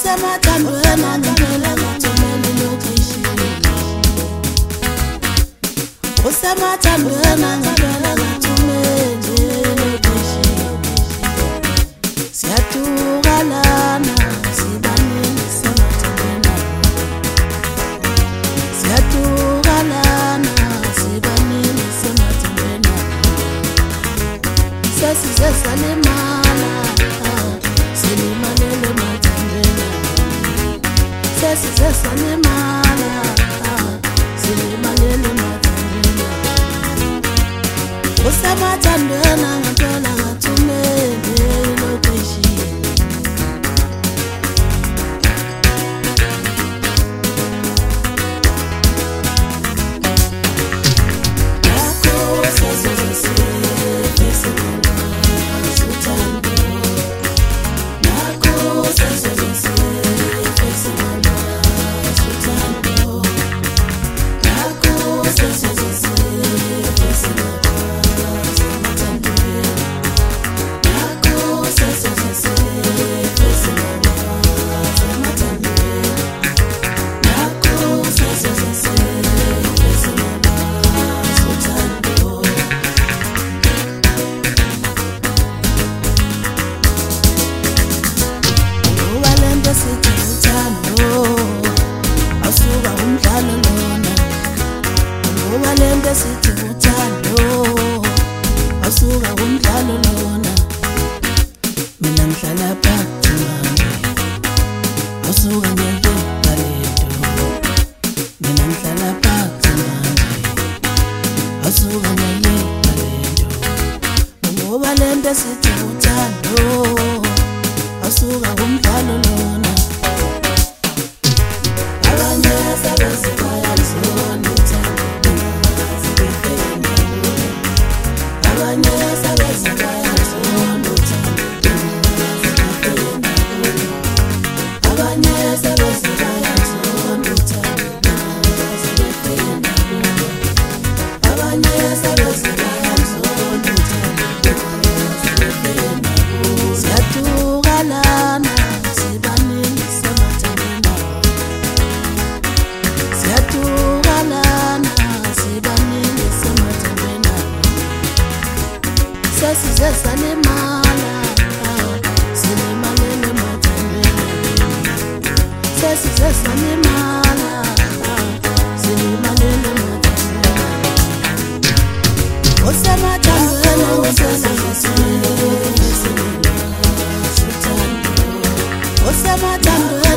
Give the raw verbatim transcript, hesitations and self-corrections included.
Osemathandweni ngempela ngathumela location. Osemathandweni ngempela ngathumela location. Siyadukalana sibanini semathandweni. Siyadukalana sibanini semathandweni. Sesize salimala silimalele mathandweni. Sesize salimala silimalele mathandweni. Osemathandweni ngempela ngathumela location. Sithi uthando asuka umdlalo lona. Mina ngihlala phansi manje asuka ngeke ngalento. Mina ngihlala phansi manje asuka ngeke ngalento. Ngoba lento sithi uthando asuka umdlalo lona. Abanye asabazi bayazona uthando. Sesize salimala silimalele mathandweni. Sesize salimala silimalele mathandweni. Osemathandweni ngempela ngathumela. Osemathandweni